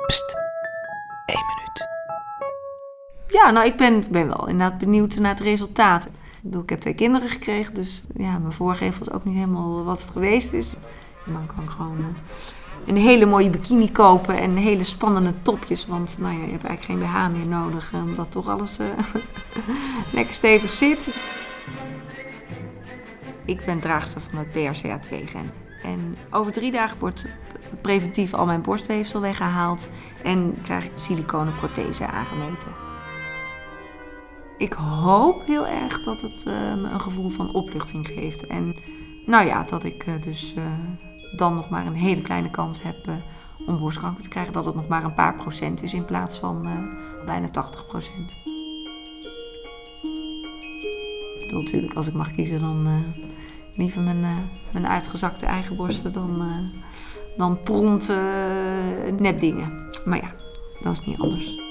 Pst, 1 minuut. Ja, nou, ik ben wel inderdaad benieuwd naar het resultaat. Ik heb 2 kinderen gekregen, dus ja, mijn voorgevel is ook niet helemaal wat het geweest is. En dan kan ik gewoon een hele mooie bikini kopen en hele spannende topjes. Want nou ja, je hebt eigenlijk geen BH meer nodig, omdat toch alles lekker stevig zit. Ik ben draagster van het BRCA2-gen. En over 3 dagen wordt preventief al mijn borstweefsel weggehaald en krijg ik de siliconen prothese aangemeten. Ik hoop heel erg dat het me een gevoel van opluchting geeft. En nou ja, dat ik dan nog maar een hele kleine kans heb om borstkanker te krijgen. Dat het nog maar een paar procent is in plaats van bijna 80%. Ik bedoel, natuurlijk, als ik mag kiezen, dan liever mijn uitgezakte eigen borsten dan prompt nepdingen. Maar ja, dat is niet anders.